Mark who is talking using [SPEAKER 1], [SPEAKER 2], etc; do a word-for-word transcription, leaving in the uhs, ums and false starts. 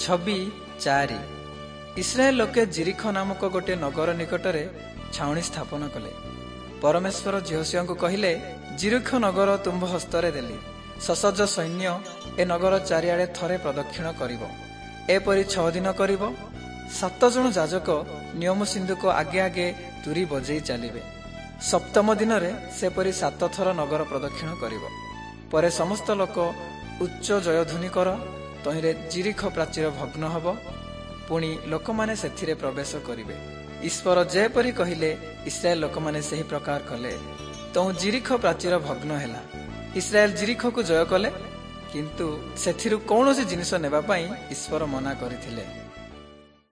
[SPEAKER 1] ଛବି ଚାରି। ଇସ୍ରାଏଲ ଲୋକେ ଜିରିଖ ନାମକ ଗୋଟିଏ ନଗର ନିକଟରେ ଛାଉଣି ସ୍ଥାପନ କଲେ। ପରମେଶ୍ୱର ଯହୋଶୁଆଙ୍କୁ କହିଲେ, ଜିରିଖ ନଗର ତୁମ୍ଭ ହସ୍ତରେ ଦେଲି। ସସଜ ସୈନ୍ୟ ଏ ନଗର ଚାରିଆଡ଼େ ଥରେ ପ୍ରଦକ୍ଷିଣ କରିବ। ଏପରି ଛଅ ଦିନ କରିବ। ସାତ ଜଣ ଯାଜକ ନିୟମ ସିନ୍ଧୁକ ଆଗେ ଆଗେ ତୁରୀ ବଜେଇ ଚାଲିବେ। ସପ୍ତମ ଦିନରେ ସେପରି ସାତ ଥର ନଗର ପ୍ରଦକ୍ଷିଣ କରିବ। ପରେ ସମସ୍ତ ଲୋକ ଉଚ୍ଚ ଜୟଧ୍ୱନି କର, ତହିଁରେ ଜିରିଖ ପ୍ରାଚୀର ଭଗ୍ନ ହେବ। ପୁଣି ଲୋକମାନେ ସେଥିରେ ପ୍ରବେଶ କରିବେ। ଈଶ୍ୱର ଯେପରି କହିଲେ ଇସ୍ରାଏଲ ଲୋକମାନେ ସେହି ପ୍ରକାର କଲେ। ତହୁଁ ଜିରିଖ ପ୍ରାଚୀର ଭଗ୍ନ ହେଲା। ଇସ୍ରାଏଲ ଜିରିଖକୁ ଜୟ କଲେ, କିନ୍ତୁ ସେଥିରୁ କୌଣସି ଜିନିଷ ନେବା ପାଇଁ ଈଶ୍ୱର ମନା କରିଥିଲେ।